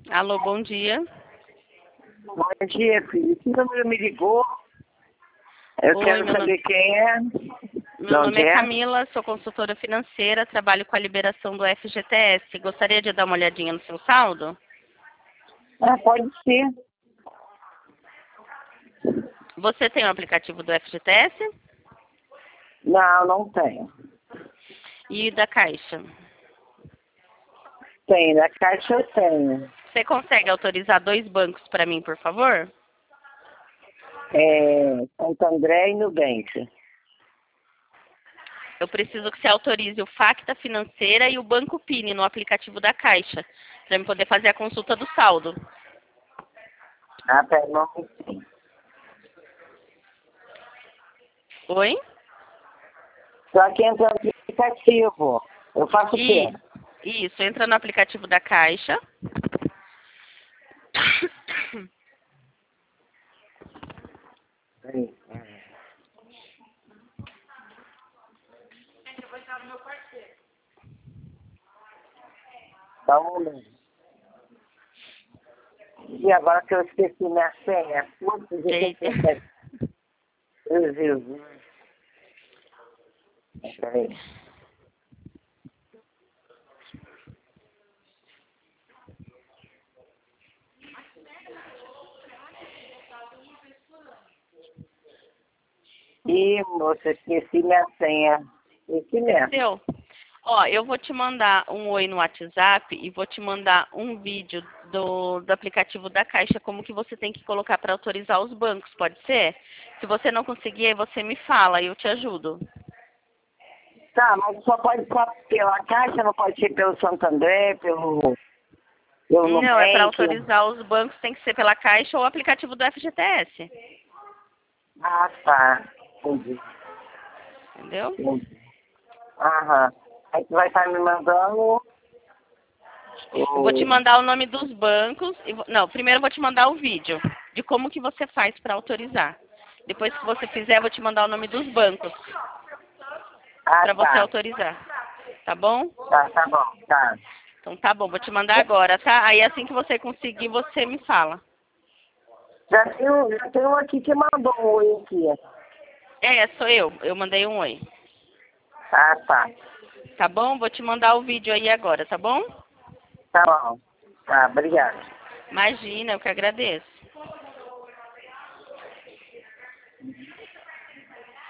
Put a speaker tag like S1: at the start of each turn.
S1: Alô, bom dia.
S2: Bom dia, filho. Esse número me ligou. Eu
S1: Oi,
S2: quero saber quem é. De
S1: meu nome
S2: onde
S1: é
S2: é?
S1: Camila, sou consultora financeira, trabalho com a liberação do FGTS. Gostaria de dar uma olhadinha no seu saldo?
S2: Ah, pode ser.
S1: Você tem o aplicativo do FGTS
S2: Não, não tenho.
S1: e da Caixa?
S2: Tem, na caixa eu tenho.
S1: Você consegue autorizar 2 bancos para mim, por favor?
S2: Santo André e Nubank.
S1: Eu preciso que você autorize o Facta Financeira e o Banco Pini no aplicativo da Caixa, para eu poder fazer a consulta do saldo.
S2: Ah, pera, não tem.
S1: Oi?
S2: Só que entra no aplicativo. Eu faço o quê?
S1: Isso, entra no aplicativo da Caixa.
S2: Peraí. Só um momento. E agora que eu esqueci minha senha. Putz, eu tenho
S1: Eita.
S2: que... Meu Jesus. Peraí. Ih, moça, esqueci minha senha. Esqueci mesmo.
S1: Entendeu? Ó, eu vou te mandar um oi no WhatsApp e vou te mandar um vídeo do aplicativo da Caixa, como que você tem que colocar para autorizar os bancos, pode ser? Se você não conseguir, aí você me fala e eu te ajudo.
S2: Tá, mas só pode ser pela Caixa, não pode ser pelo Santander, pelo
S1: Não, é para
S2: Nubank.
S1: autorizar os bancos, tem que ser pela Caixa ou aplicativo do FGTS.
S2: Ah, tá. Entendi.
S1: Entendeu?
S2: Entendi. Aham. Aí tu vai estar me mandando
S1: Eu vou te
S2: o...
S1: mandar o nome dos bancos. Não, primeiro eu vou te mandar o vídeo de como que você faz para autorizar. Depois que você fizer, eu vou te mandar o nome dos bancos
S2: Ah,
S1: para você
S2: tá.
S1: autorizar. Tá bom?
S2: Tá bom, tá.
S1: Então tá bom, vou te mandar agora, tá? Aí assim que você conseguir, você me fala.
S2: Já tem um aqui que mandou um oi aqui.
S1: É, sou eu. Eu mandei um oi.
S2: Ah, tá.
S1: Tá bom? Vou te mandar o vídeo aí agora, tá bom?
S2: Tá bom. Tá, obrigado.
S1: Imagina, eu que agradeço.